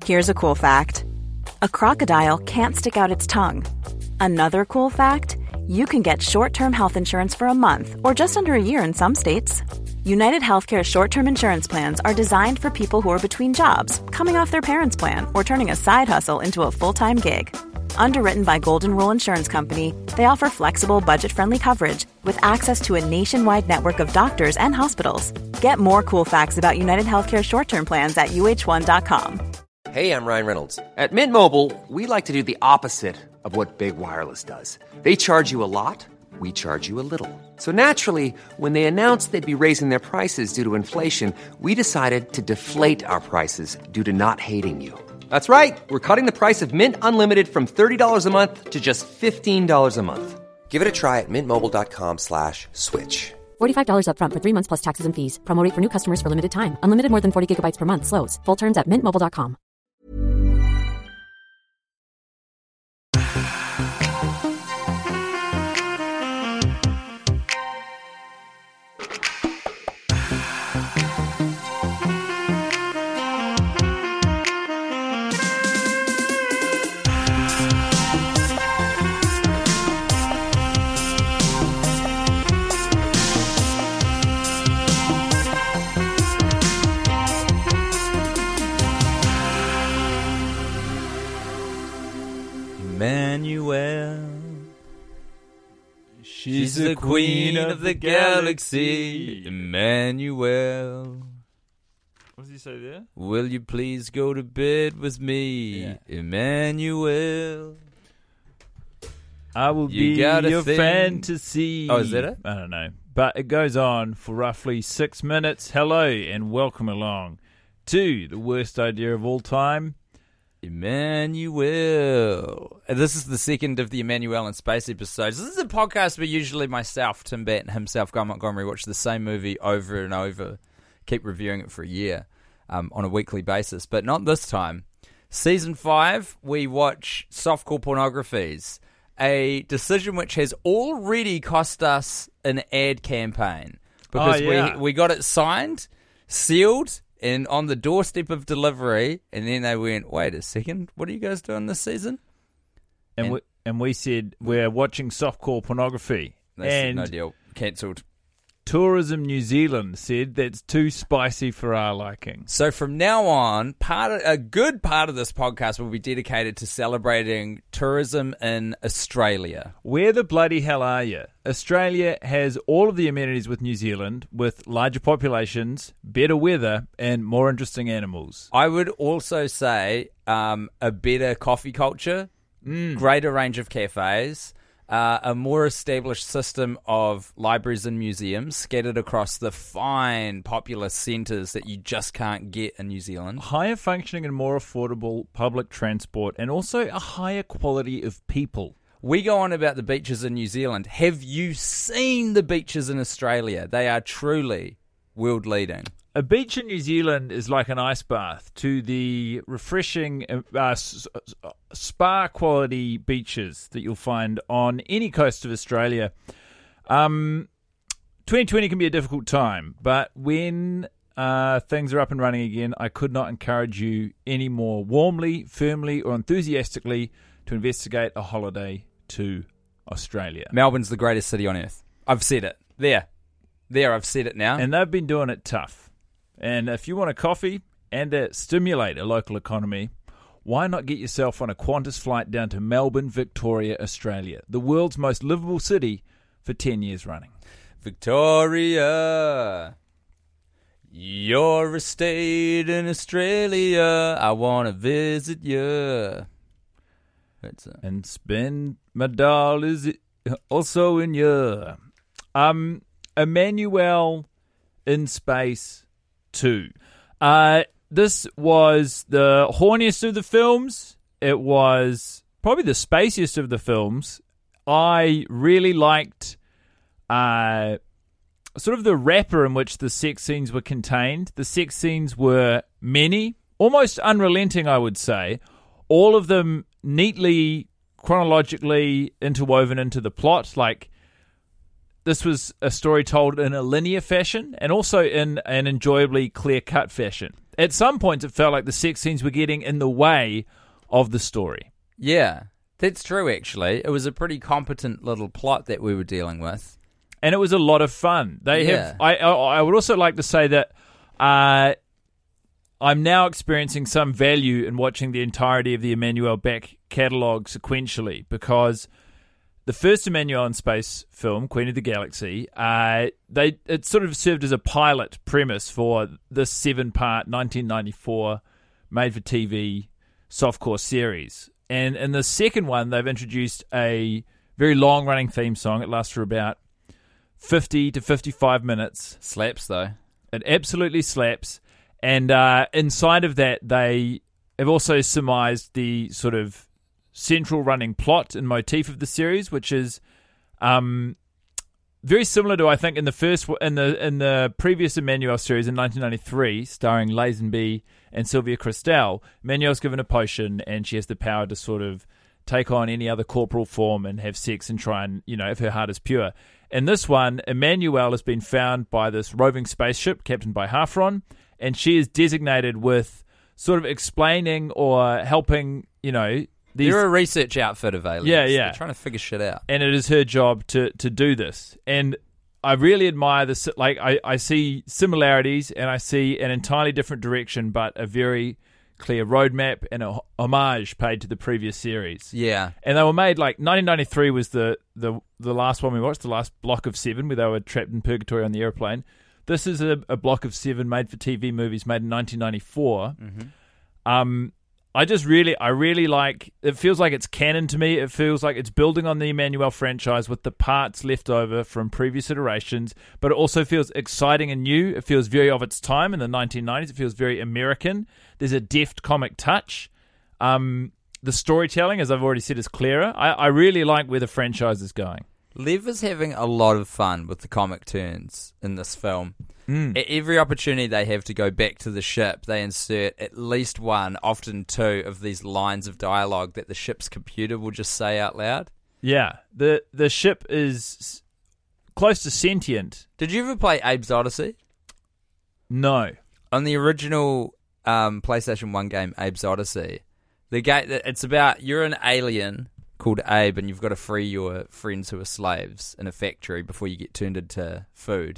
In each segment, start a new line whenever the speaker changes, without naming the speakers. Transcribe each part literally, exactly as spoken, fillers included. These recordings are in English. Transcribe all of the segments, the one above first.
Here's a cool fact. A crocodile can't stick out its tongue. Another cool fact, you can get short-term health insurance for a month or just under a year in some states. United Healthcare short-term insurance plans are designed for people who are between jobs, coming off their parents' plan, or turning a side hustle into a full-time gig. Underwritten by Golden Rule Insurance Company, they offer flexible, budget-friendly coverage with access to a nationwide network of doctors and hospitals. Get more cool facts about United Healthcare short-term plans at U H one dot com.
Hey, I'm Ryan Reynolds. At Mint Mobile, we like to do the opposite of what Big Wireless does. They charge you a lot, we charge you a little. So naturally, when they announced they'd be raising their prices due to inflation, we decided to deflate our prices due to not hating you. That's right. We're cutting the price of Mint Unlimited from thirty dollars a month to just fifteen dollars a month. Give it a try at mintmobile.com slash switch.
forty-five dollars up front for three months plus taxes and fees. Promo rate for new customers for limited time. Unlimited more than forty gigabytes per month. Slows full terms at mint mobile dot com.
Emmanuel, she's the queen of the galaxy. Emmanuel,
what does he say there?
Will you please go to bed with me? Yeah. Emmanuel,
I will
you
be your thing. fantasy.
Oh, is that it?
I don't know. But it goes on for roughly six minutes. Hello and welcome along to the worst idea of all time,
Emmanuel. This is the second of the Emmanuel in Space episodes. This is a podcast where usually myself, Tim Batt, and himself, Guy Montgomery, watch the same movie over and over, keep reviewing it for a year um, on a weekly basis. But not this time. Season five, we watch softcore pornographies, a decision which has already cost us an ad campaign. Because
oh, yeah.
we, we got it signed, sealed, and on the doorstep of delivery, and then they went, wait a second, what are you guys doing this season?
And,
and
we and we said, we're watching softcore pornography.
They
and
said, no deal, cancelled.
Tourism New Zealand said that's too spicy for our liking.
So from now on, part of, a good part of this podcast will be dedicated to celebrating tourism in Australia.
Where the bloody hell are you? Australia has all of the amenities with New Zealand, with larger populations, better weather, and more interesting animals.
I would also say um, a better coffee culture,
mm.
greater range of cafes, Uh, a more established system of libraries and museums scattered across the fine popular centres that you just can't get in New Zealand.
Higher functioning and more affordable public transport, and also a higher quality of people.
We go on about the beaches in New Zealand. Have you seen the beaches in Australia? They are truly world leading.
A beach in New Zealand is like an ice bath to the refreshing uh, spa-quality beaches that you'll find on any coast of Australia. Um, twenty twenty can be a difficult time, but when uh, things are up and running again, I could not encourage you any more warmly, firmly, or enthusiastically to investigate a holiday to Australia.
Melbourne's the greatest city on earth. I've said it. There. There, I've said it now.
And they've been doing it tough. And if you want a coffee and to stimulate a local economy, why not get yourself on a Qantas flight down to Melbourne, Victoria, Australia, the world's most livable city for ten years running.
Victoria, you're a state in Australia. I want to visit you. That's a-
and spend my dollars also in you. Um, Emmanuel in Space two. Uh, this was the horniest of the films. It was probably the spaciest of the films. I really liked uh, sort of the wrapper in which the sex scenes were contained. The sex scenes were many, almost unrelenting, I would say. All of them neatly, chronologically interwoven into the plot. Like, this was a story told in a linear fashion and also in an enjoyably clear-cut fashion. at some points it felt like the sex scenes were getting in the way of the story.
Yeah, that's true, actually. It was a pretty competent little plot that we were dealing with.
And it was a lot of fun. They
Yeah.
have. I, I I would also like to say that uh, I'm now experiencing some value in watching the entirety of the Emmanuel back catalogue sequentially, because the first Emmanuel in Space film, Queen of the Galaxy, uh, they it sort of served as a pilot premise for this seven-part nineteen ninety-four made-for-T V softcore series. And in the second one, they've introduced a very long-running theme song. It lasts for about fifty to fifty-five minutes.
Slaps, though.
It absolutely slaps. And uh, inside of that, they have also surmised the sort of central running plot and motif of the series, which is um, very similar to, I think, in the first in the in the previous Emmanuel series in nineteen ninety-three, starring Lazenby and Sylvia Christel. Emmanuel's given a potion, and she has the power to sort of take on any other corporal form and have sex and try and, you know, if her heart is pure. In this one, Emmanuel has been found by this roving spaceship captained by Hafron, and she is designated with sort of explaining or helping, you know, these...
They're a research outfit of aliens.
Yeah, yeah.
They're trying to figure shit out.
And it is her job to, to do this. And I really admire this. Like, I, I see similarities and I see an entirely different direction, but a very clear roadmap and a homage paid to the previous series.
Yeah.
And they were made, like, nineteen ninety-three was the, the, the last one we watched, the last block of seven, where they were trapped in purgatory on the airplane. This is a, a block of seven made-for-T V movies made in nineteen ninety-four.
Mm-hmm.
Um, I just really, I really like, it feels like it's canon to me. It feels like it's building on the Emmanuel franchise with the parts left over from previous iterations, but it also feels exciting and new. It feels very of its time in the nineteen nineties. It feels very American. There's a deft comic touch. Um, the storytelling, as I've already said, is clearer. I, I really like where the franchise is going.
Lev is having a lot of fun with the comic turns in this film.
Mm.
At every opportunity they have to go back to the ship, they insert at least one, often two, of these lines of dialogue that the ship's computer will just say out loud.
Yeah, the the ship is close to sentient.
Did you ever play Abe's Odyssey?
No.
On the original um, PlayStation one game, Abe's Odyssey, the game, it's about, you're an alien called Abe, and you've got to free your friends who are slaves in a factory before you get turned into food.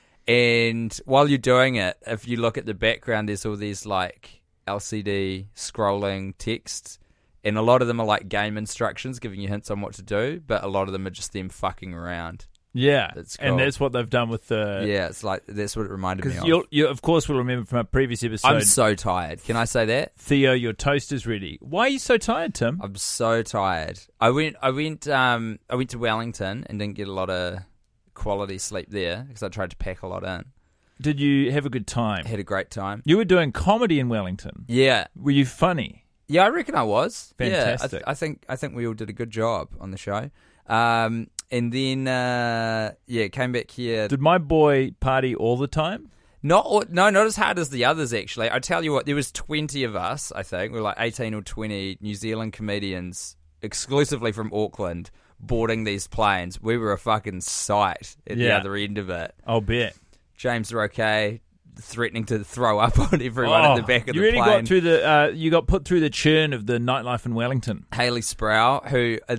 And while you're doing it, if you look at the background, there's all these like L C D scrolling texts, and a lot of them are like game instructions giving you hints on what to do, but a lot of them are just them fucking around.
Yeah,
That's cool.
And that's what they've done with the...
Yeah, it's like, that's what it reminded me
Because
of.
you'll, you, of course, will remember from a previous episode...
I'm so tired. Can I say that?
Theo, your toast is ready. Why are you so tired, Tim?
I'm so tired. I went I went, um, I went to Wellington and didn't get a lot of quality sleep there because I tried to pack a lot in.
Did you have a good time?
I had a great time.
You were doing comedy in Wellington.
Yeah.
Were you funny?
Yeah, I reckon I was.
Fantastic.
Yeah, I, th- I think I think we all did a good job on the show. Um, and then, uh, yeah, came back here.
Did my boy party all the time?
Not no, not as hard as the others, actually. I tell you what, there was twenty of us, I think. We were like eighteen or twenty New Zealand comedians, exclusively from Auckland, boarding these planes. We were a fucking sight at
Yeah.
the other end of it.
I'll bet.
James Roque threatening to throw up on everyone at the back of
you
the
really
plane.
got through the. Uh, you got put through the churn of the nightlife in Wellington.
Hayley Sproul, who a,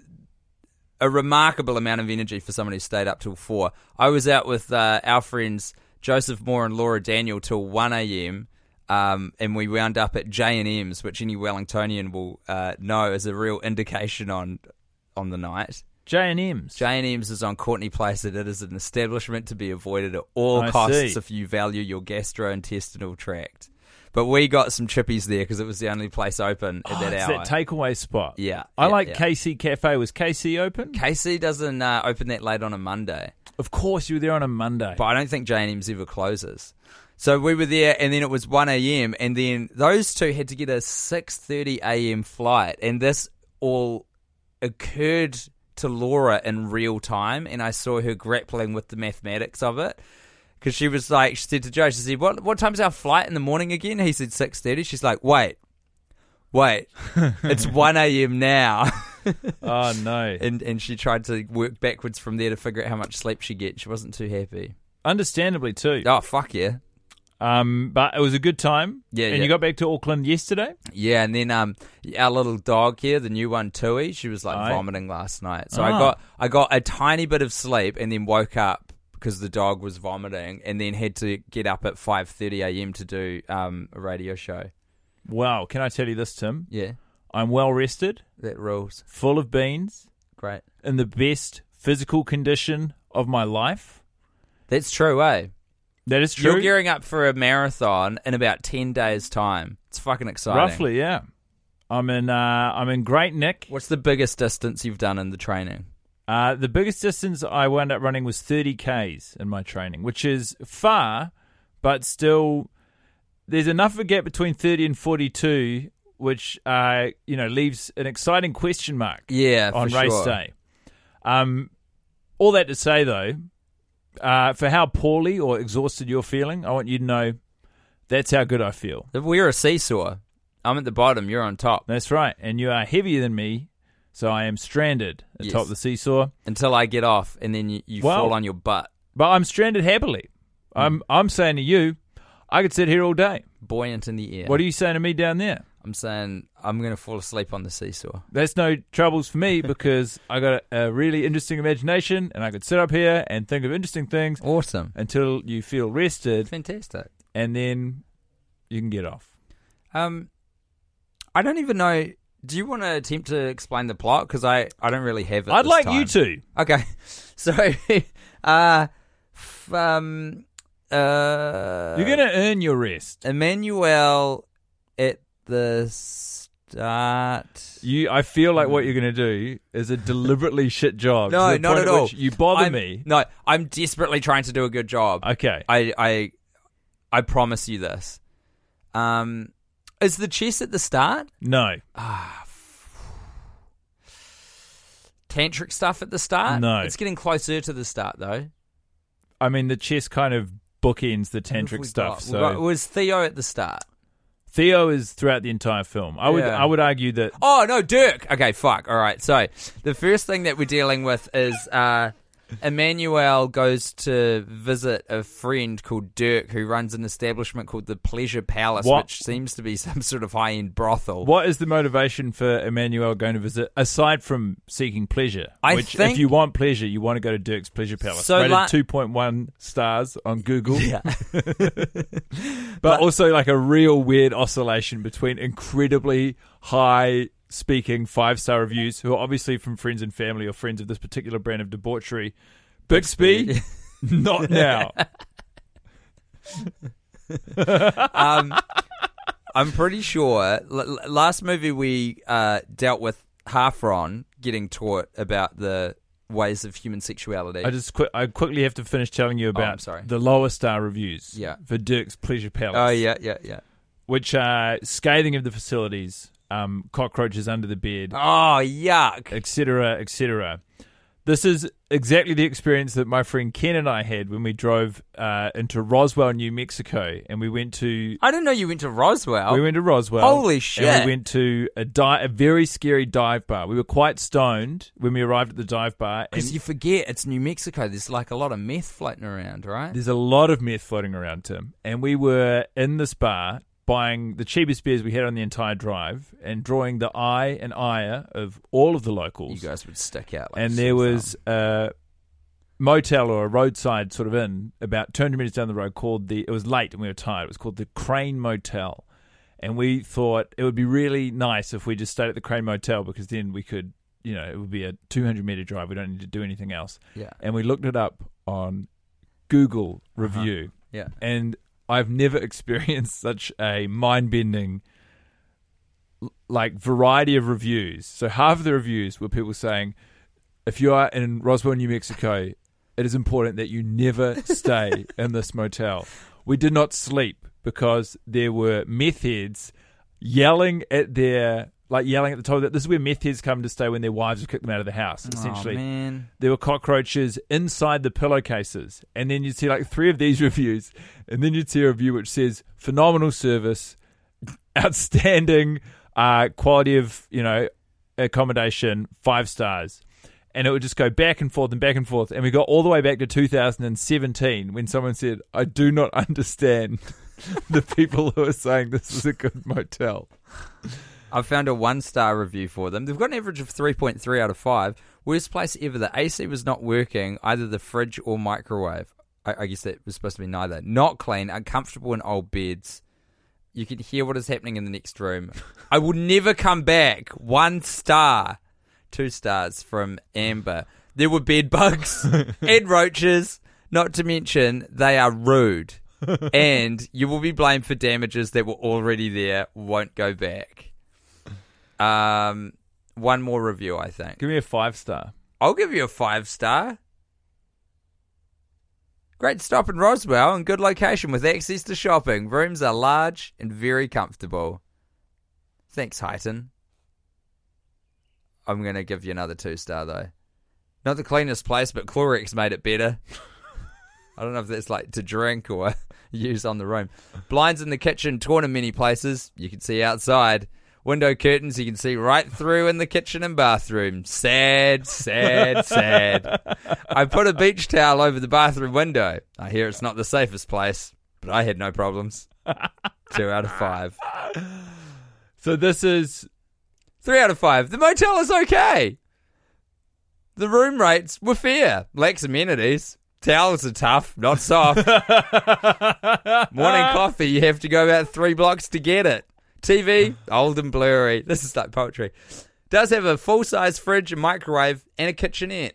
a remarkable amount of energy for someone who stayed up till four. I was out with uh, our friends Joseph Moore and Laura Daniel till one a.m. Um, and we wound up at J and M's, which any Wellingtonian will uh, know is a real indication on on the night.
J and M's.
J and M's is on Courtney Place, and it is an establishment to be avoided at all
I
costs
see.
if you value your gastrointestinal tract. But we got some chippies there because it was the only place open at
Oh,
that
it's
hour.
that takeaway spot.
Yeah,
I
yeah,
like
yeah.
K C Cafe. Was K C open?
K C doesn't uh, open that late on a Monday,
Of course, you were there on a Monday.
but I don't think J and M's ever closes. So we were there, and then it was one a.m., and then those two had to get a six thirty a.m. flight, and this all occurred to Laura in real time, and I saw her grappling with the mathematics of it. Because she was like, she said to Joe, she said, what what time's our flight in the morning again? He said six thirty. She's like, wait, wait, it's one a.m. now.
Oh, no.
and and she tried to work backwards from there to figure out how much sleep she get. She wasn't too happy.
Understandably, too.
Oh, fuck yeah.
Um, but it was a good time.
Yeah,
and
yeah.
you got back to Auckland yesterday?
Yeah, and then um, our little dog here, the new one, Tui, she was like
Aye.
vomiting last night. So
Ah.
I got I got a tiny bit of sleep and then woke up because the dog was vomiting, and then had to get up at five thirty a.m. to do um, a radio show.
Wow. Can I tell you this, Tim?
Yeah,
I'm well rested,
that rules.
full of beans,
Great.
in the best physical condition of my life.
That's true, eh?
That is true.
You're gearing up for a marathon in about ten days' time. It's fucking exciting.
Roughly, yeah. I'm in. Uh, I'm in Great Nick.
What's the biggest distance you've done in the training?
Uh, the biggest distance I wound up running was thirty kays in my training, which is far, but still, there's enough of a gap between thirty and forty-two, which uh, you know leaves an exciting question mark.
Yeah,
on
for
race
sure.
day. Um, all that to say, though, uh, for how poorly or exhausted you're feeling, I want you to know that's how good I feel.
We're a seesaw. I'm at the bottom. You're on top.
That's right, and you are heavier than me, so I am stranded atop
Yes.
the seesaw.
Until I get off, and then you, you
Well-
fall on your butt.
But I'm stranded happily.
Hmm.
I'm I'm saying to you, I could sit here all day.
Buoyant in the air.
What are you saying to me down there?
I'm saying I'm going to fall asleep on the seesaw.
That's no troubles for me because I got a, a really interesting imagination, and I could sit up here and think of interesting things
Awesome.
until you feel rested,
Fantastic.
and then you can get off.
Um, I don't even know. Do you want to attempt to explain the plot? Because I, I don't really have it.
I'd
this
like
time.
you to.
Okay. So, uh, f- um, uh,
You're going to earn your rest.
Emmanuel at the start.
You, I feel like what you're going to do is a deliberately shit job.
No,
to the
not
point
at
at
all.
which you bother
I'm-
me.
No, I'm desperately trying to do a good job.
Okay.
I, I, I promise you this. Um, is the chess at the start?
No.
Tantric stuff at the start?
No.
It's getting closer to the start, though.
I mean, the chess kind of bookends the
Who have
tantric
we
stuff.
got?
So
We got- was Theo at the start?
Theo is throughout the entire film. I would,
Yeah.
I would argue that.
Oh, no, Dirk. Okay, fuck. All right. So the first thing that we're dealing with is uh, Emmanuel goes to visit a friend called Dirk who runs an establishment called the Pleasure Palace,
What-
which seems to be some sort of high-end brothel.
What is the motivation for Emmanuel going to visit, aside from seeking pleasure?
I
which,
think-
if you want pleasure, you want to go to Dirk's Pleasure Palace.
So
Rated
la-
two point one stars on Google.
Yeah.
But also like a real weird oscillation between incredibly high speaking five star reviews, who are obviously from friends and family or friends of this particular brand of debauchery. Bixby, not now.
um, I'm pretty sure l- l- last movie we uh, dealt with Halfron getting taught about the ways of human sexuality.
I just qu- I quickly have to finish telling you about
Oh, I'm sorry.
the lower star reviews
Yeah.
for Dirk's Pleasure Palace.
oh yeah, yeah, yeah.
Which are scathing of the facilities, um, cockroaches under the bed,
Oh yuck!
et cetera, et cetera. This is exactly the experience that my friend Ken and I had when we drove uh, into Roswell, New Mexico, and we went to
I didn't know you went to Roswell.
we went to Roswell.
Holy shit.
And we went to a di- a very scary dive bar. We were quite stoned when we arrived at the dive bar.
Because
and
you forget it's New Mexico. There's like a lot of meth floating around, right?
There's a lot of meth floating around, Tim. And we were in this bar buying the cheapest beers we had on the entire drive and drawing the eye and ire of all of the locals.
You guys would stick out. Like
and
a
there
sore
was
thumb.
a motel or a roadside sort of inn about two hundred minutes down the road called the, it was late and we were tired, it was called the Crane Motel. And we thought it would be really nice if we just stayed at the Crane Motel because then we could, you know, it would be a two hundred metre drive. We don't need to do anything else.
Yeah.
And we looked it up on Google review.
Yeah.
And I've never experienced such a mind-bending l- like variety of reviews. So half of the reviews were people saying, if you are in Roswell, New Mexico, it is important that you never stay in this motel. We did not sleep because there were meth heads yelling at their, like yelling at the top. That this is where meth heads come to stay when their wives have kicked them out of the house, essentially.
Oh, man.
There were cockroaches inside the pillowcases. And then you'd see like three of these reviews. And then you'd see a review which says, phenomenal service, outstanding uh, quality of, you know, accommodation, five stars. And it would just go back and forth and back and forth. And we got all the way back to two thousand seventeen when someone said, I do not understand the people who are saying this is a good motel.
I found a one-star review for them. They've got an average of three point three out of five. Worst place ever. The A C was not working, either the fridge or microwave. I, I guess that was supposed to be neither. Not clean, uncomfortable in old beds. You can hear what is happening in the next room. I will never come back. One star. Two stars from Amber. There were bed bugs and roaches. Not to mention, they are rude. And you will be blamed for damages that were already there, won't go back. Um, one more review, I think.
Give me a five star.
I'll give you a five star. Great stop in Roswell and good location with access to shopping. Rooms are large and very comfortable. Thanks, Highton. I'm going to give you another two star, though. Not the cleanest place, but Clorox made it better. I don't know if that's like to drink or use on the room. Blinds in the kitchen, torn in many places. You can see outside. Window curtains you can see right through in the kitchen and bathroom. Sad, sad, sad. I put a beach towel over the bathroom window. I hear it's not the safest place, but I had no problems. Two out of five.
So this is...
Three out of five. The motel is okay. The room rates were fair. Lacks amenities. Towels are tough, not soft. Morning coffee, you have to go about three blocks to get it. T V, old and blurry. This is like poetry. Does have a full-size fridge, a microwave, and a kitchenette.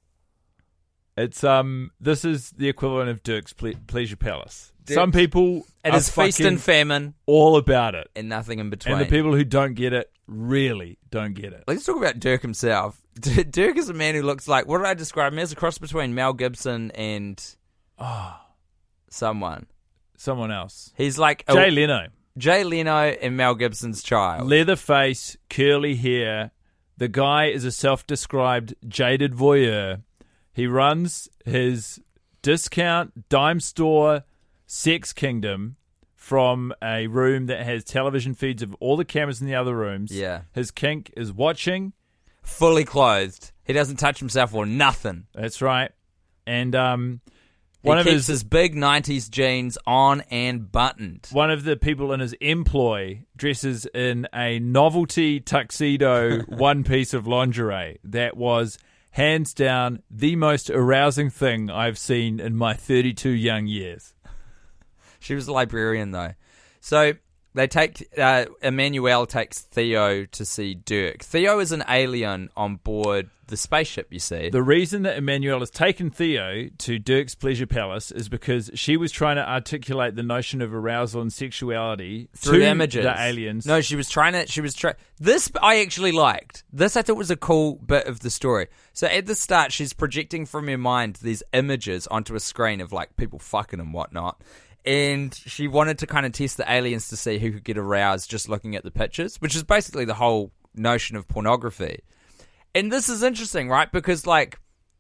It's um. This is the equivalent of Dirk's ple- Pleasure Palace.
Dirk's,
Some people
it
are
is feast and famine,
all about it,
and nothing in between.
and the people who don't get it really don't get it.
Let's talk about Dirk himself. Dirk is a man who looks like, what did I describe him as? A cross between Mel Gibson and
oh,
someone.
Someone else.
He's like
Jay
a,
Leno.
Jay Leno and Mel Gibson's child.
Leather face, curly hair. The guy is a self-described jaded voyeur. He runs his discount dime store sex kingdom from a room that has television feeds of all the cameras in the other rooms.
Yeah.
His kink is watching.
Fully clothed. He doesn't touch himself or nothing.
That's right. And um,
he
one of
keeps
his,
his big nineties jeans on and buttoned.
one of the people in his employ dresses in a novelty tuxedo one piece of lingerie that was hands down the most arousing thing I've seen in my thirty-two young years.
She was a librarian, though. So they take uh, Emmanuel takes Theo to see Dirk. Theo is an alien on board the spaceship, you see.
The reason that Emmanuel has taken Theo to Dirk's Pleasure Palace is because she was trying to articulate the notion of arousal and sexuality
Through
to
images.
the aliens.
No, she was trying to. She was trying. This I actually liked. This I thought was a cool bit of the story. So at the start, she's projecting from her mind these images onto a screen of like people fucking and whatnot. And she wanted to kind of test the aliens to see who could get aroused just looking at the pictures, which is basically the whole notion of pornography. And this is interesting, right? Because, like,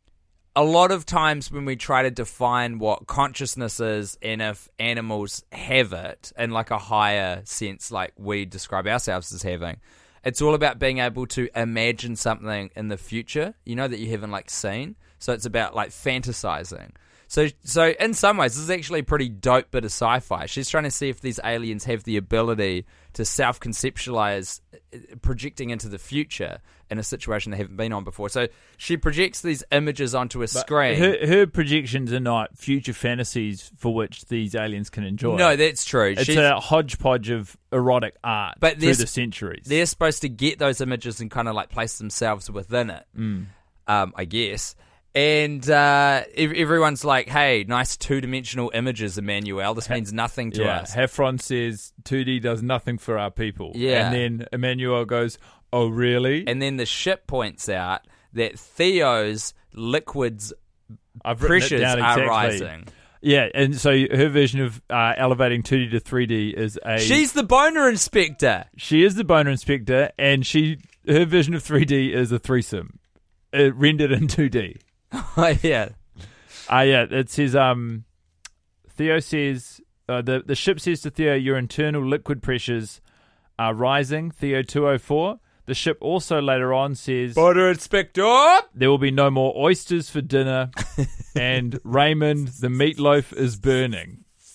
a lot of times when we try to define what consciousness is and if animals have it in, like, a higher sense, like we describe ourselves as having, it's all about being able to imagine something in the future, you know, that you haven't, like, seen. So it's about, like, fantasizing. So, so in some ways, this is actually a pretty dope bit of sci-fi. She's trying to see if these aliens have the ability to self-conceptualize projecting into the future in a situation they haven't been on before. So she projects these images onto a
But
screen.
Her, her projections are not future fantasies for which these aliens can enjoy.
No, that's true.
It's
She's,
a hodgepodge of erotic art
But
through
there's-
the centuries.
they're supposed to get those images and kind of like place themselves within it,
Mm.
um, I guess. And uh, ev- everyone's like, hey, nice two-dimensional images, Emmanuel. This means nothing to
yeah,
us.
Heffron says two D does nothing for our people.
Yeah.
And then Emmanuel goes, oh, really?
And then the ship points out that Theo's liquids
I've written it
pressures
down
are
exactly.
rising.
Yeah, and so her version of uh, elevating two D to three D is a...
She's the boner inspector.
She is the boner inspector, and she her version of three D is a threesome, uh, rendered in two D.
Oh, yeah.
Ah, uh, yeah, it says, um, Theo says, uh, the, the ship says to Theo, your internal liquid pressures are rising, Theo two oh four. The ship also later on says,
Boner inspector.
there will be no more oysters for dinner, and Raymond, the meatloaf is burning.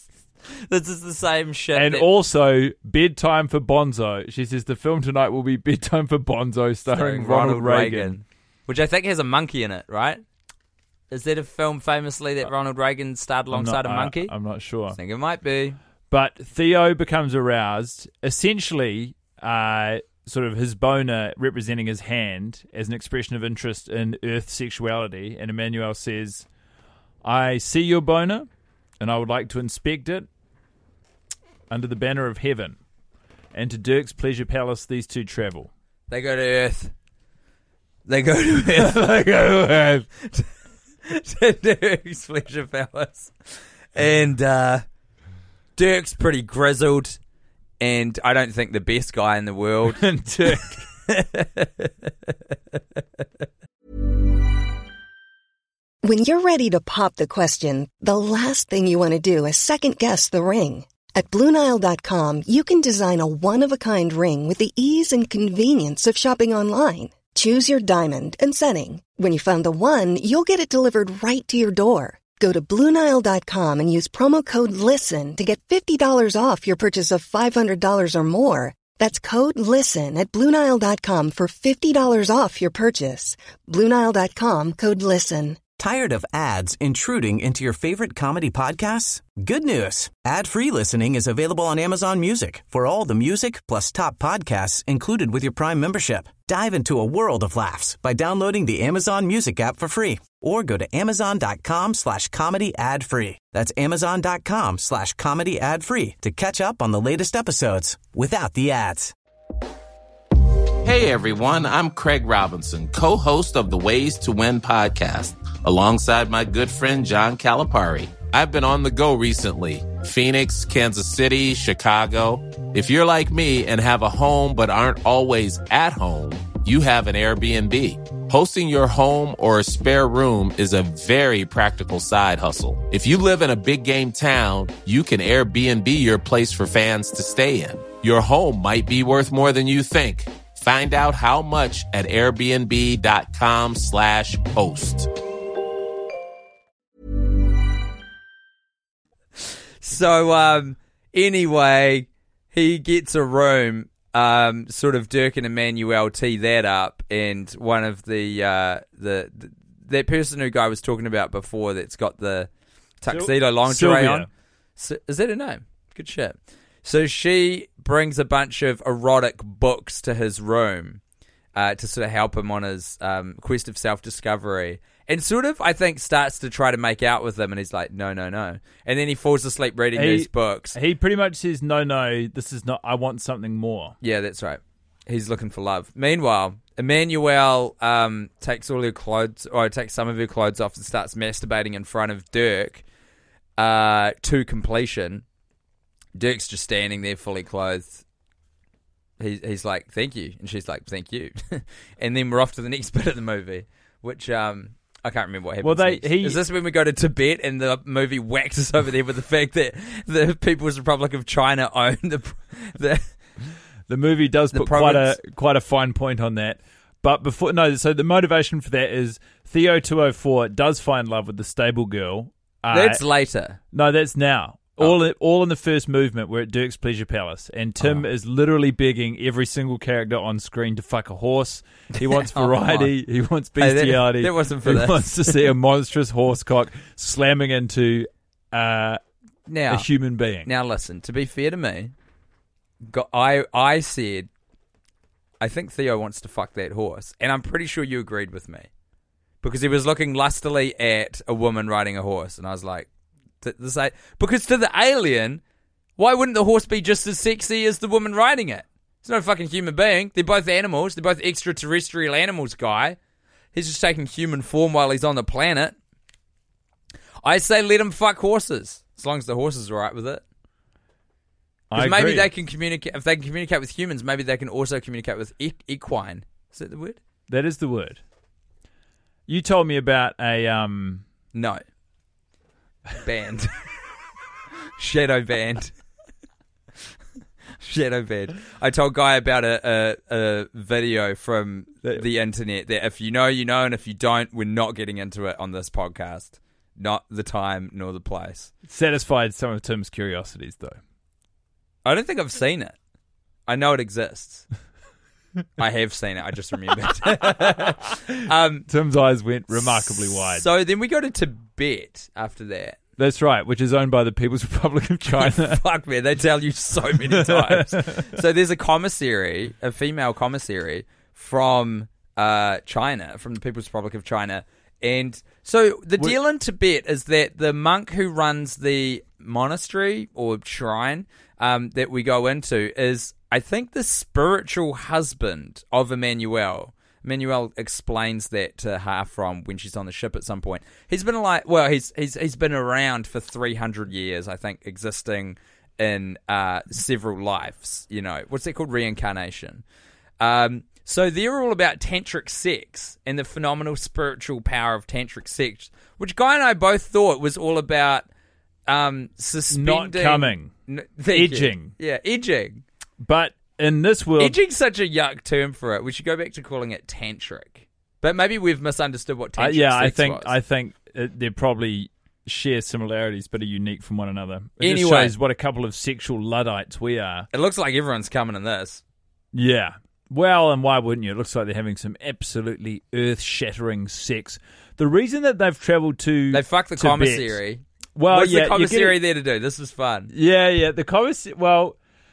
This is the same shit.
And
that-
also, Bedtime for Bonzo. She says the film tonight will be Bedtime for Bonzo, starring Ronald, Reagan.
Which I think has a monkey in it, right? Is that a film famously that Ronald Reagan starred
I'm
alongside
not-
a monkey?
I, I'm not sure.
I think it might be.
But Theo becomes aroused, essentially, uh, sort of his boner representing his hand as an expression of interest in Earth sexuality. And Emmanuel says, I see your boner, and I would like to inspect it under the banner of heaven. And to Dirk's pleasure palace, these two travel.
They go to Earth. They go to Earth.
They go to Earth.
to Dirk's pleasure palace. And uh, Dirk's pretty grizzled, and I don't think the best guy in the world.
And Dirk.
When you're ready to pop the question, the last thing you want to do is second-guess the ring. At Blue Nile dot com, you can design a one-of-a-kind ring with the ease and convenience of shopping online. Choose your diamond and setting. When you find the one, you'll get it delivered right to your door. Go to Blue Nile dot com and use promo code LISTEN to get fifty dollars off your purchase of five hundred dollars or more. That's code LISTEN at Blue Nile dot com for fifty dollars off your purchase. Blue Nile dot com, code LISTEN.
Tired of ads intruding into your favorite comedy podcasts? Good news. Ad-free listening is available on Amazon Music for all the music plus top podcasts included with your Prime membership. Dive into a world of laughs by downloading the Amazon Music app for free or go to amazon.com slash comedy ad free. That's amazon.com slash comedy ad free to catch up on the latest episodes without the ads.
Hey everyone, I'm Craig Robinson, co-host of the Ways to Win podcast, alongside my good friend John Calipari. I've been on the go recently. Phoenix, Kansas City, Chicago. If you're like me and have a home but aren't always at home, you have an Airbnb. Hosting your home or a spare room is a very practical side hustle. If you live in a big game town, you can Airbnb your place for fans to stay in. Your home might be worth more than you think. Find out how much at airbnb.com slash host.
So, um, anyway, he gets a room, um, sort of Dirk and Emmanuel tee that up, and one of the, uh, the, the that person who guy was talking about before that's got the tuxedo lingerie
Sylvia.
on. So, is that her name? Good shit. So she brings a bunch of erotic books to his room uh, to sort of help him on his um, quest of self-discovery. And sort of, I think, starts to try to make out with him, and he's like, no, no, no. And then he falls asleep reading
He-
these books.
He pretty much says, no, no, this is not, I want something more.
Yeah, that's right. He's looking for love. Meanwhile, Emmanuel um, takes all her clothes, or takes some of her clothes off and starts masturbating in front of Dirk uh, to completion. Dirk's just standing there fully clothed. He, he's like, thank you. And she's like, thank you. And then we're off to the next bit of the movie, which um, I can't remember what happens
Well, they-
next.
he-
Is this when we go to Tibet and the movie whacks us over there with the fact that the People's Republic of China own the... the
The movie does
The
put quite a
province-
quite a fine point on that. But before no, so the motivation for that is Theo two oh four does find love with the stable girl. Uh,
That's later.
no, that's now.
Oh.
All in, all in the first movement, we're at Dirk's Pleasure Palace, and Tim
Oh.
is literally begging every single character on screen to fuck a horse. He wants
Oh,
variety. He wants
Hey, that-
bestiality.
that wasn't for
he
this.
wants to see a monstrous horse cock slamming into uh,
Now,
a human being.
now listen, to be fair to me, go- I I said, I think Theo wants to fuck that horse, and I'm pretty sure you agreed with me. Because he was looking lustily at a woman riding a horse, and I was like, th- this ain't- because to the alien, why wouldn't the horse be just as sexy as the woman riding it? It's not a fucking human being. They're both animals. They're both extraterrestrial animals, guy. He's just taking human form while he's on the planet. I say let him fuck horses, as long as the horse is all right with it.
I
Because maybe
agree.
they can communicate. If they can communicate with humans, maybe they can also communicate with e- equine. Is that the word?
That is the word. You told me about a um.
No. Band. Shadow band. Shadow band. I told Guy about a, a, a video from the internet that if you know, you know, and if you don't, we're not getting into it on this podcast. not the time nor the place.
Satisfied some of Tim's curiosities, though.
I don't think I've seen it. I know it exists. I have seen it. I just remembered. um,
Tim's eyes went remarkably wide.
So then we go to Tibet after that.
That's right, which is owned by the People's Republic of China.
Fuck, man, they tell you so many times. So there's a commissary, a female commissary from uh, China, from the People's Republic of China. And so the deal in Tibet is that the monk who runs the monastery or shrine um, that we go into is, I think, the spiritual husband of Emmanuel. Emmanuel explains that to Hafron when she's on the ship at some point. He's been like, well, he's he's he's been around for three hundred years, I think, existing in uh, several lives. You know, what's that called? Reincarnation. Um, so they're all about tantric sex and the phenomenal spiritual power of tantric sex, which Guy and I both thought was all about um, suspending,
not coming,
n-
edging,
you. yeah, edging.
But in this world,
edging's such a yuck term for it. We should go back to calling it tantric. But maybe we've misunderstood what tantric
uh, yeah,
sex
I think
was.
I think it, they probably share similarities, but are unique from one another. It
Anyway.
just shows what a couple of sexual Luddites we are.
It looks like everyone's coming in this.
Yeah. Well, and why wouldn't you? It looks like they're having some absolutely earth-shattering sex. The reason that they've travelled to
They fucked the
Tibet-
commissary.
Well,
What's
yeah,
the
you're
commissary
getting-
there to do? This was fun.
Yeah, yeah. The commissary. Well,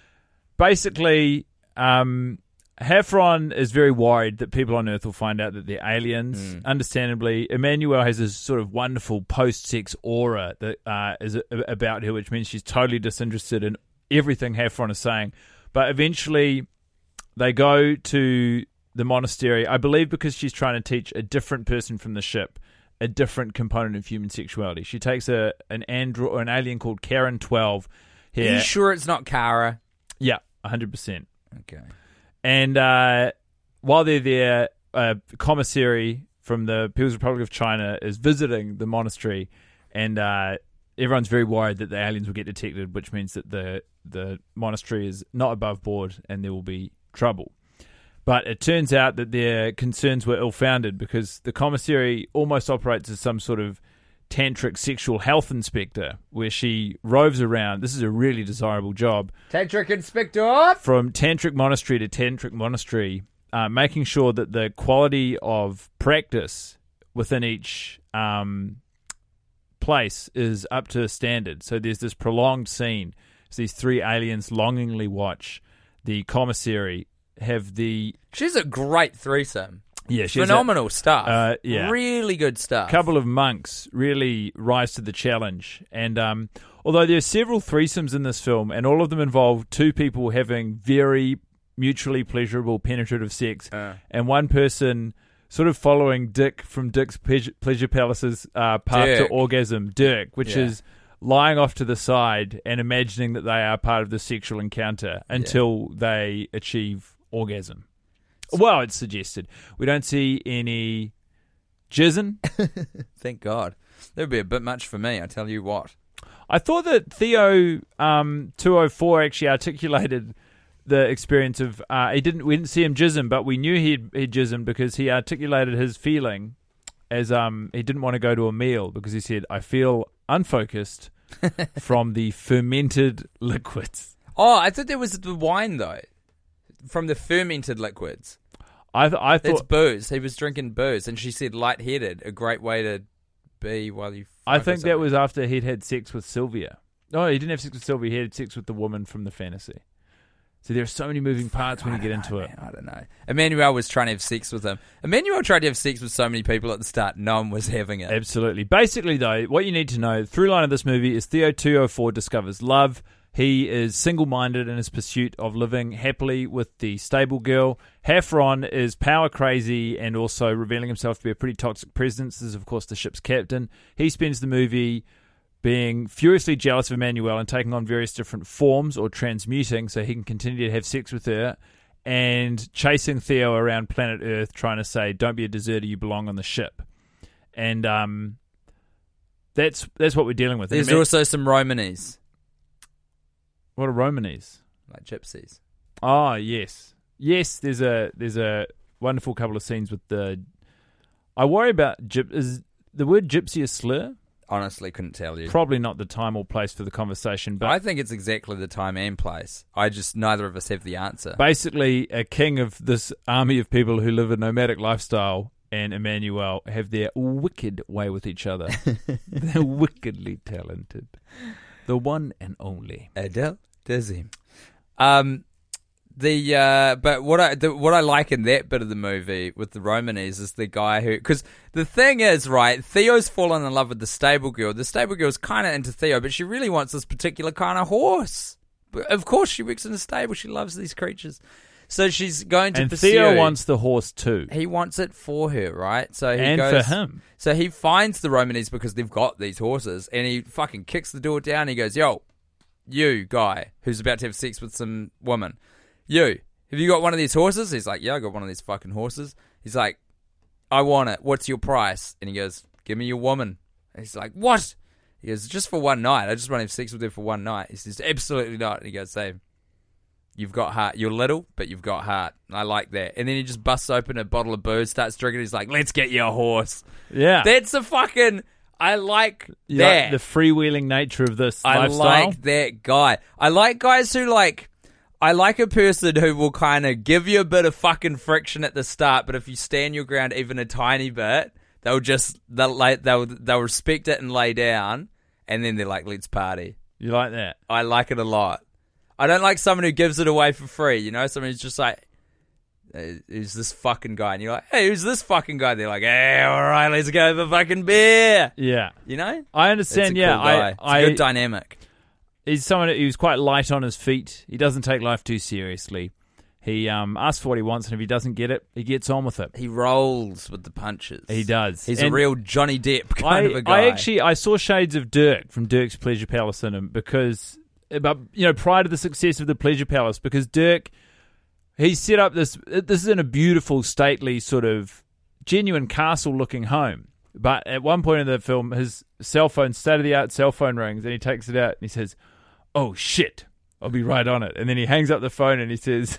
basically, um, Hafron is very worried that people on Earth will find out that they're aliens.
Mm.
Understandably, Emmanuel has this sort of wonderful post-sex aura that uh, is a- about her, which means she's totally disinterested in everything Hafron is saying. But eventually, they go to the monastery, I believe because she's trying to teach a different person from the ship a different component of human sexuality. She takes a an andro- or an alien called Karen twelve here.
Are you sure it's not Kara?
Yeah, one hundred percent.
Okay.
And uh, while they're there, a commissary from the People's Republic of China is visiting the monastery, and uh, everyone's very worried that the aliens will get detected, which means that the the monastery is not above board and there will be trouble. But it turns out that their concerns were ill-founded because the commissary almost operates as some sort of tantric sexual health inspector where she roves around. This is a really desirable job.
Tantric inspector!
From tantric monastery to tantric monastery, uh, making sure that the quality of practice within each um, place is up to standard. So there's this prolonged scene. So these three aliens longingly watch the commissary have the...
She's a great threesome.
Yeah, she's
Phenomenal stuff.
Uh, yeah.
Really good stuff.
A couple of monks really rise to the challenge. And um, although there are several threesomes in this film, and all of them involve two people having very mutually pleasurable penetrative sex,
Uh.
and one person sort of following Dick from Dick's Pleasure, Pleasure Palace's uh, path
Dirk.
to orgasm, Dirk, which
Yeah.
is lying off to the side and imagining that they are part of the sexual encounter until they achieve orgasm. Well, it's suggested. We don't see any jizzing.
Thank God. That would be a bit much for me, I tell you what.
I thought that Theo um, two oh four actually articulated the experience of uh, he didn't. We didn't see him jism, but we knew he'd, he'd jism because he articulated his feeling as um he didn't want to go to a meal because he said, "I feel unfocused from the fermented liquids."
Oh, I thought there was the wine, though. From the fermented liquids.
I th- I
That's
thought
booze. He was drinking booze, and she said lightheaded, a great way to be while you fuck
I
or
think that
something.
was after he'd had sex with Sylvia. No, he didn't have sex with Sylvia. He had sex with the woman from the fantasy. So there are so many moving parts when you get into it.
Man, I don't know. Emmanuel was trying to have sex with him. Emmanuel tried to have sex with so many people at the start. No one was having it.
Absolutely. Basically, though, what you need to know, the through line of this movie is Theo two oh four discovers love. He is single-minded in his pursuit of living happily with the stable girl. Hafron is power crazy and also revealing himself to be a pretty toxic presence. This is, of course, the ship's captain. He spends the movie being furiously jealous of Emmanuel and taking on various different forms or transmuting so he can continue to have sex with her, and chasing Theo around planet Earth trying to say, don't be a deserter, you belong on the ship. And um, that's that's what we're dealing with.
There's
And
also some Romanese,
what are Romanese?
like gypsies.
Oh, yes. Yes, there's a there's a wonderful couple of scenes with the... I worry about... Gyp- is the word gypsy a slur?
Honestly, couldn't tell you.
Probably not the time or place for the conversation, but
I think it's exactly the time and place. I just, neither of us have the answer.
basically a king of this army of people who live a nomadic lifestyle and Emmanuel have their wicked way with each other. They're wickedly talented. The one and only.
Adele Dazeem. Um, the uh, but what I the, what I like in that bit of the movie with the Romanes is the guy who, because the thing is, right, Theo's fallen in love with the stable girl. The stable girl's kind of into Theo, but she really wants this particular kind of horse. But of course, she works in a stable. She loves these creatures, so she's going to
And
pursue.
Theo wants the horse too.
He wants it for her, right? So he
And
goes,
for him.
So he finds the Romanes because they've got these horses, and he fucking kicks the door down. And he goes, "Yo, you guy who's about to have sex with some woman, you, have you got one of these horses?" He's like, "Yeah, I got one of these fucking horses." He's like, "I want it. What's your price?" And he goes, "Give me your woman." And he's like, "What?" He goes, "Just for one night. I just want to have sex with her for one night." He says, "Absolutely not." And he goes, "Say, you've got heart. You're little, but you've got heart. I like that." And then he just busts open a bottle of booze, starts drinking. He's like, "Let's get you a horse."
Yeah.
That's a fucking... I like
You
that.
like the freewheeling nature of this
I
lifestyle.
like that guy. I like guys who like... I like a person who will kind of give you a bit of fucking friction at the start, but if you stand your ground even a tiny bit, they'll just... They'll, lay, they'll, they'll respect it and lay down, and then they're like, "Let's party."
You like that?
I like it a lot. I don't like someone who gives it away for free, you know? Someone who's just like, "Hey, who's this fucking guy?" And you're like, "Hey, who's this fucking guy?" They're like, "Hey, all right, let's go have a fucking beer."
Yeah.
You know?
I
It's a
understand, yeah.
cool guy.
I,
It's
I,
a good dynamic.
He's someone who's quite light on his feet. He doesn't take life too seriously. He um, asks for what he wants, and if he doesn't get it, he gets on with it.
He rolls with the punches.
He does.
He's
And
a real Johnny Depp kind
I,
of a guy.
I actually I saw shades of Dirk from Dirk's Pleasure Palace in him because, about you know, prior to the success of the Pleasure Palace, because Dirk, he set up this. This is in a beautiful, stately sort of genuine castle-looking home. But at one point in the film, his cell phone, state-of-the-art cell phone rings, and he takes it out and he says, "Oh shit, I'll be right on it." And then he hangs up the phone and he says,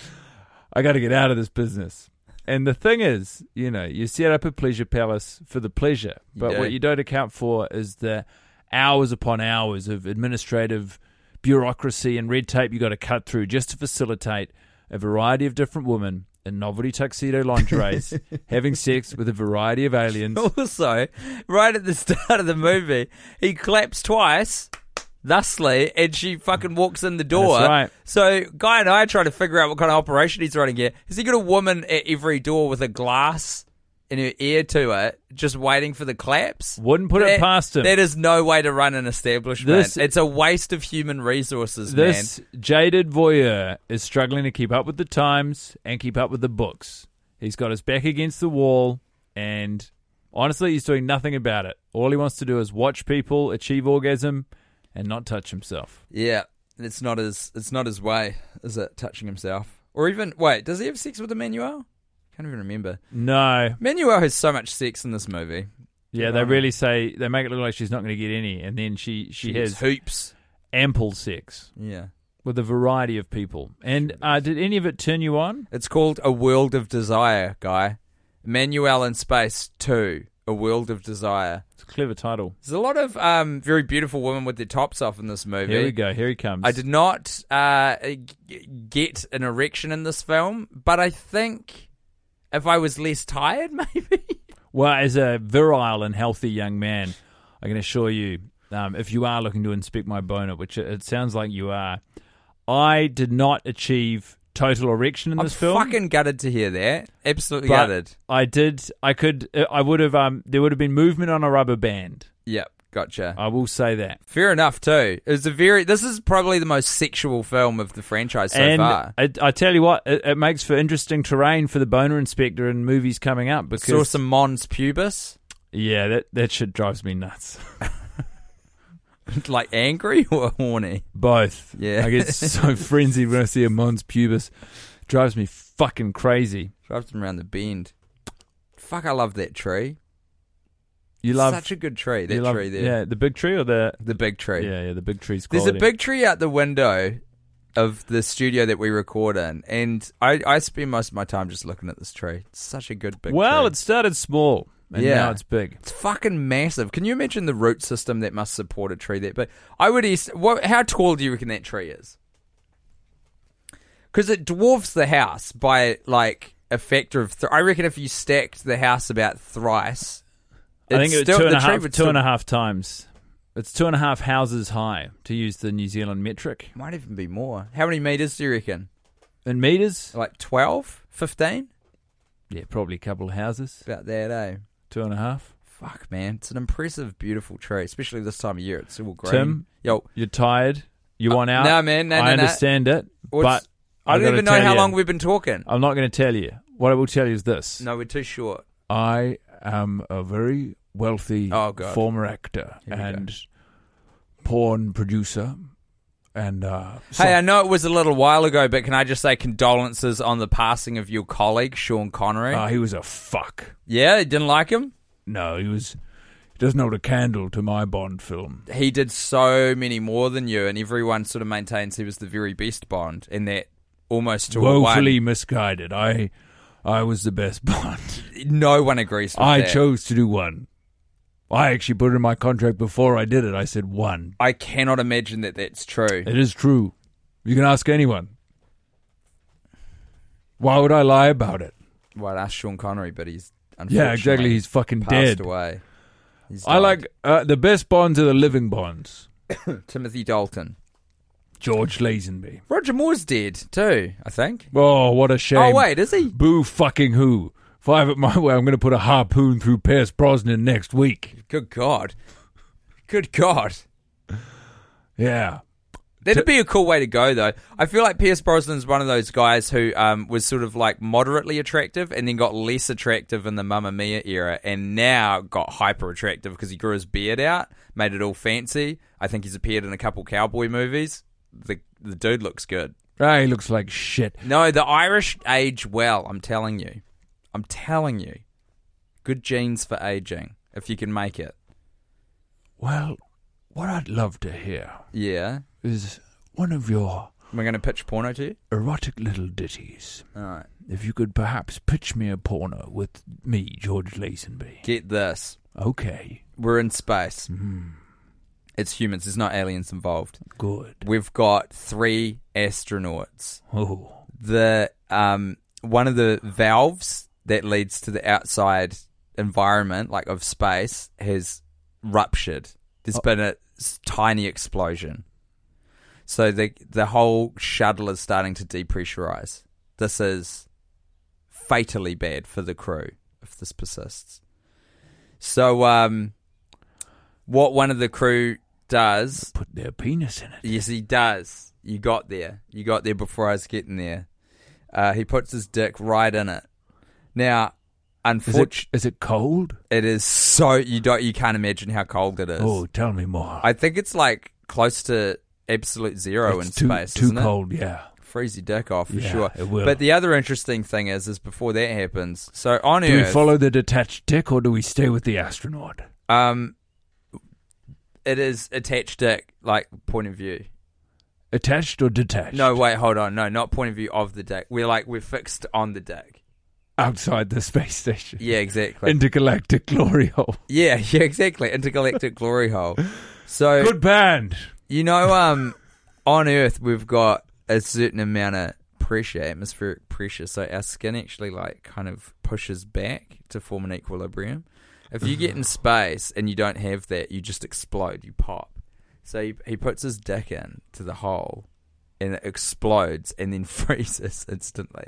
"I got to get out of this business." And the thing is, you know, you set up a pleasure palace for the pleasure, but
Yeah.
what you don't account for is the hours upon hours of administrative bureaucracy and red tape you got to cut through just to facilitate a variety of different women in novelty tuxedo lingeries having sex with a variety of aliens.
Also, right at the start of the movie, he claps twice, thusly, and she fucking walks in the door.
That's right.
So, Guy and I are trying to figure out what kind of operation he's running here. Has he got a woman at every door with a glass in her ear to it, just waiting for the claps?
Wouldn't put it
That-
past him.
That is no way to run an establishment.
This-
it's a waste of human resources,
This
man.
jaded voyeur is struggling to keep up with the times and keep up with the books. He's got his back against the wall, and honestly, he's doing nothing about it. All he wants to do is watch people achieve orgasm and not touch himself.
Yeah, it's not his. It's not his way, is it? Touching himself, or even wait, does he have sex with Emmanuel? Can't even remember.
No.
Emmanuel has so much sex in this movie.
Yeah, they really say, they make it look like she's not going to get any, and then she, she,
She
has
has hoops.
ample sex
Yeah.
with a variety of people. And uh, did any of it turn you on?
It's called A World of Desire, Guy. Emmanuel in Space two, A World of Desire.
It's a clever title.
There's a lot of um, very beautiful women with their tops off in this movie.
Here we go. Here he comes.
I did not uh, g- get an erection in this film, but I think if I was less tired, maybe.
Well, as a virile and healthy young man, I can assure you, um, if you are looking to inspect my boner, which it, it sounds like you are, I did not achieve total erection in
I'm
this film.
fucking gutted to hear that. Absolutely
but
gutted.
I did. I could. I would have. Um, there would have been movement on a rubber band.
Yep, gotcha.
I will say that.
Fair enough too. It's a very. This is probably the most sexual film of the franchise so
and
far.
I, I tell you what, it, it makes for interesting terrain for the boner inspector in movies coming up. Because
Saw some Mons pubis.
yeah, that that shit drives me nuts.
Like angry or horny?
Both.
Yeah.
I get so frenzied when I see a Mons pubis. Drives me fucking crazy.
Drives them around the bend. Fuck, I love that tree.
You love
Such a good tree. That
you love,
tree there.
Yeah, the big tree or the
The big tree.
yeah, yeah, the big tree's
There's
quality.
a big tree out the window of the studio that we record in, and I, I spend most of my time just looking at this tree. It's such a good big
well,
tree.
it started small. and
Yeah.
now it's big.
It's fucking massive. Can you imagine the root system that must support a tree that big? I would. est- What? How tall do you reckon that tree is? Because it dwarfs the house by like a factor of. Th- I reckon if you stacked the house about thrice,
I think
it's
it's
still,
two and
the
a
tree
half,
would
two
still,
and a half times. It's two and a half houses high, to use the New Zealand metric.
Might even be more. How many meters do you reckon?
In meters?
Like twelve, fifteen?
Yeah, probably a couple of houses.
About that, eh?
Two and a half.
Fuck, man. It's an impressive, beautiful tree, especially this time of year. It's all green.
Tim,
Yo,
you're tired. You want out.
no, man. No, no,
I
no.
understand it,
What's-
but
I
I've
don't
gotta
even know
tell
how
you,
long we've been talking.
I'm not going to tell you. What I will tell you is this.
No, we're too short.
I am a very wealthy
Oh, God.
former actor
Here we
and
go.
porn producer. And uh,
Hey, I know it was a little while ago, but can I just say condolences on the passing of your colleague, Sean Connery?
uh, he was a fuck.
yeah, you didn't like him?
No, he was. He doesn't hold a candle to my Bond film.
He did so many more than you, and everyone sort of maintains he was the very best Bond, and that almost to a
Woefully
one.
misguided. I, I was the best Bond.
No one agrees with
I
that.
chose to do one. I actually put it in my contract before I did it. I said one.
I cannot imagine that that's true.
It is true. You can ask anyone. Why would I lie about it?
Well, that's Sean Connery, but he's unfortunately
Yeah, exactly. He's fucking
passed
dead.
away. He's
I
died.
like uh, the best Bonds are the living Bonds.
Timothy Dalton.
George Lazenby.
Roger Moore's dead too, I think.
Oh, what a shame.
Oh wait, is he?
Boo fucking who? If I have it my way, I'm going to put a harpoon through Pierce Brosnan next week.
Good God. Good God.
Yeah.
That'd be a cool way to go, though. I feel like Pierce Brosnan's one of those guys who um, was sort of like moderately attractive and then got less attractive in the Mamma Mia era and now got hyper attractive because he grew his beard out, made it all fancy. I think he's appeared in a couple cowboy movies. The the dude looks good.
Ah, he looks like shit.
No, the Irish age well, I'm telling you. I'm telling you. Good genes for aging, if you can make it.
Well, what I'd love to hear
Yeah.
is one of your
We're going to pitch porno to you?
erotic little ditties.
All right.
If you could perhaps pitch me a porno with me, George Lazenby.
Get this.
Okay,
We're in space.
Mm.
It's humans. There's no aliens involved.
good.
We've got three astronauts.
Oh,
The um one of the valves that leads to the outside environment, like of space, has ruptured. There's been a s- tiny explosion. So the the whole shuttle is starting to depressurize. This is fatally bad for the crew if this persists. So um what one of the crew does,
put their penis in it.
yes, he does. You got there. You got there before I was getting there. Uh, he puts his dick right in it. Now,
Is
unfortunately,
it, is it cold?
it is so you don't you can't imagine how cold it is.
Oh, tell me more.
I think it's like close to absolute zero
it's
in
too,
space.
Too
isn't
cold, yeah.
It? Freeze your dick off for
Yeah,
sure.
it will.
But the other interesting thing is, is before that happens. So on
Do
Earth,
we follow the detached dick or do we stay with the astronaut?
um, it is attached dick, like point of view.
Attached or detached?
No, wait, hold on. No, not point of view of the dick. We're like we're fixed on the dick.
Outside the space station.
Yeah, exactly.
Intergalactic glory hole.
yeah, yeah, exactly. Intergalactic glory hole. So
Good band.
you know, um, on Earth we've got a certain amount of pressure, atmospheric pressure. So our skin actually like kind of pushes back to form an equilibrium. If you get in space and you don't have that, you just explode. You pop. So he, he puts his dick in to the hole, and it explodes, and then freezes instantly.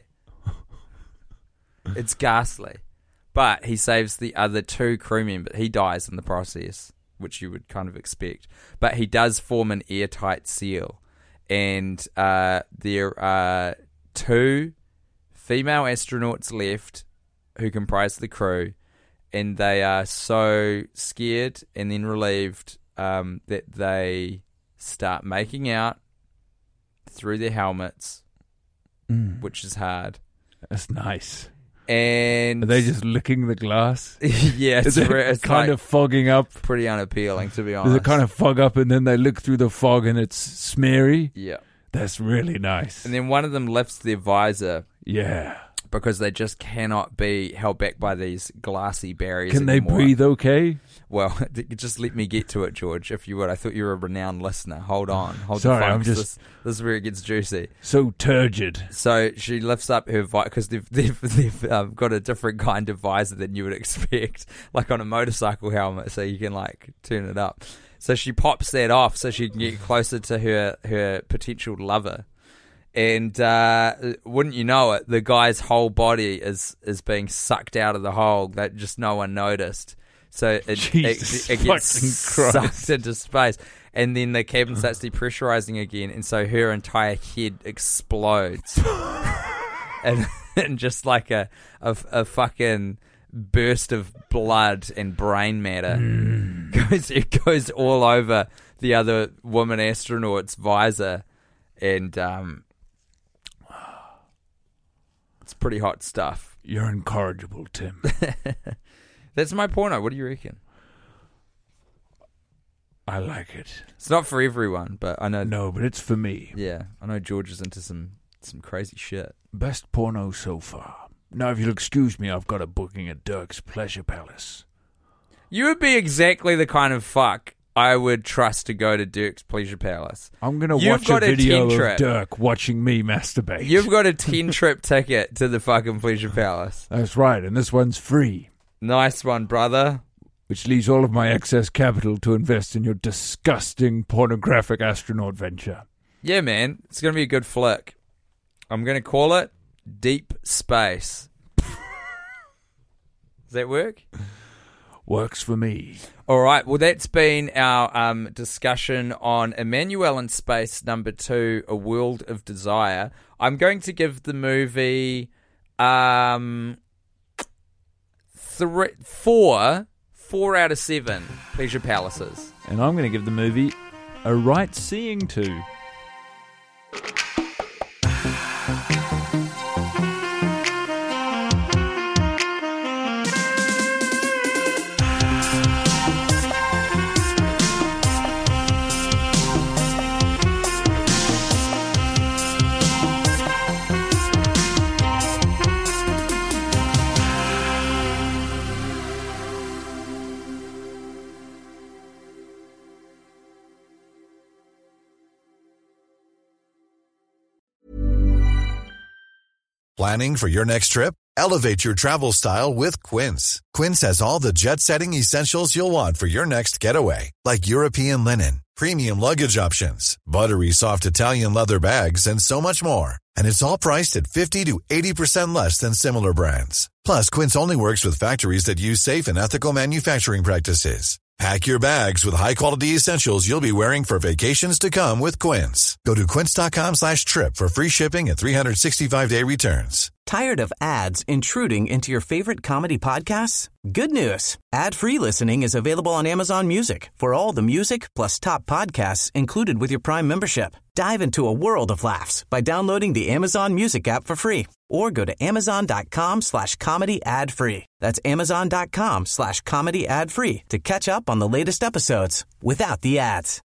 It's ghastly. But he saves the other two crew members. He dies in the process, which you would kind of expect. But he does form an airtight seal. And uh, there are two female astronauts left who comprise the crew. And they are so scared and then relieved um, that they start making out through their helmets,
Mm,
which is hard.
that's nice.
And
Are they just licking the glass?
yeah, it's,
Is it
re- it's
kind
like
of fogging up?
pretty unappealing, to be honest.
Does it kind of fog up and then they look through the fog and it's smeary?
Yeah.
That's really nice.
And then one of them lifts their visor,
yeah.
because they just cannot be held back by these glassy barriers
Can
anymore.
they breathe okay?
Well, just let me get to it, George, if you would. I thought you were a renowned listener. Hold on. Hold
Sorry,
the
I'm
focus.
just-
This, this is where it gets juicy.
So turgid.
So she lifts up her visor, because they've, they've, they've um, got a different kind of visor than you would expect, like on a motorcycle helmet, so you can, like, turn it up. So she pops that off so she can get closer to her, her potential lover. And uh, wouldn't you know it, the guy's whole body is, is being sucked out of the hole that just no one noticed. So it,
Jesus
it, it gets
fucking Christ.
sucked into space. And then the cabin starts depressurizing again. And so her entire head explodes. and, and just like a, a, a fucking burst of blood and brain matter mm. goes, it goes all over the other woman astronaut's visor. And... um. It's pretty hot stuff.
You're incorrigible, Tim.
That's my porno. What do you reckon?
I like it.
It's not for everyone, but I know.
No, but it's for me.
Yeah, I know George is into some some crazy shit.
Best porno so far. Now, if you'll excuse me, I've got a booking at Dirk's Pleasure Palace.
You would be exactly the kind of fuck I would trust to go to Dirk's Pleasure Palace.
I'm going to
You've
watch
got
a
a
video
ten
of
trip.
Dirk watching me masturbate.
You've got a ten-trip ticket to the fucking Pleasure Palace.
That's right, and this one's free.
Nice one, brother.
Which leaves all of my excess capital to invest in your disgusting pornographic astronaut venture.
Yeah, man. It's going to be a good flick. I'm going to call it Deep Space. Does that work?
Works for me.
All right. Well, that's been our um, discussion on Emmanuel in Space number two, A World of Desire. I'm going to give the movie um, three, four, four out of seven Pleasure Palaces.
And I'm going to give the movie a right seeing to.
Planning for your next trip? Elevate your travel style with Quince. Quince has all the jet-setting essentials you'll want for your next getaway, like European linen, premium luggage options, buttery soft Italian leather bags, and so much more. And it's all priced at fifty to eighty percent less than similar brands. Plus, Quince only works with factories that use safe and ethical manufacturing practices. Pack your bags with high-quality essentials you'll be wearing for vacations to come with Quince. Go to quince.com slash trip for free shipping and three sixty-five day returns.
Tired of ads intruding into your favorite comedy podcasts? Good news. Ad-free listening is available on Amazon Music for all the music plus top podcasts included with your Prime membership. Dive into a world of laughs by downloading the Amazon Music app for free or go to amazon.com slash comedy ad free. That's amazon.com slash comedy ad free to catch up on the latest episodes without the ads.